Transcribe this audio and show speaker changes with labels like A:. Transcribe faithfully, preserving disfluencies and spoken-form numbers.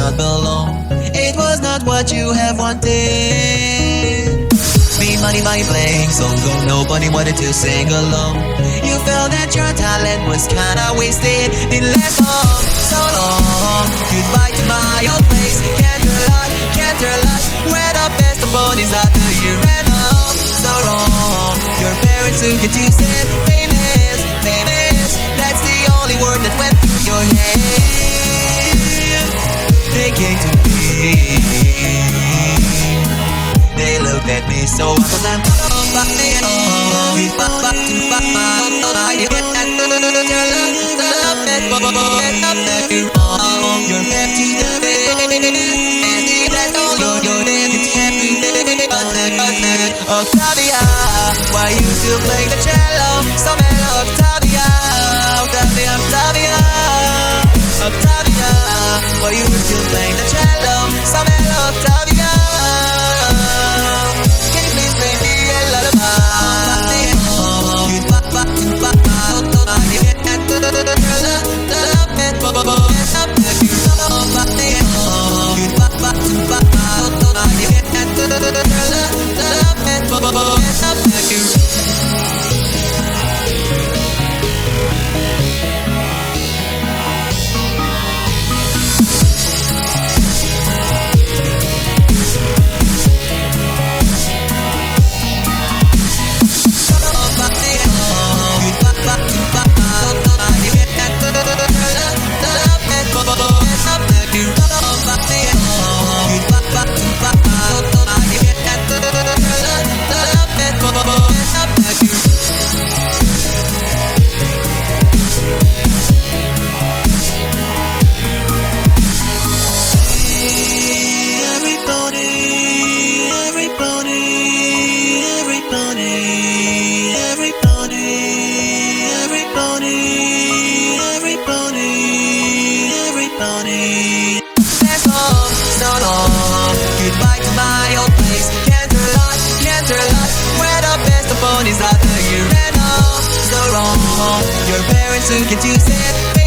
A: not belong. It was not what you have wanted. Me, money, my playing song, though nobody wanted to sing along. You felt that your talent was kinda wasted. Didn't last long, so long. Goodbye to my old place. Can't lie, can't lie. Where the best of bodies after you ran off. So wrong. Your parents took it to say famous, famous. That's the only word that went through your head. They came to me. They looked at me so I was like, oh, fuck me, oh, you fuck, fuck, you fuck, oh, you get that, your love, love, that, love, that, you, oh, you're back to the bed, and that's all you're, you're there, it's happy, Octavia, why you still play the cello, so mellow, Octavia, Octavia, Octavia, Octavia, why you still play the cello, so mellow, Octavia. Goodbye to my old place. Can't lie, can't lie. Where the best of bodies after you ran off. So wrong. Your parents took it to say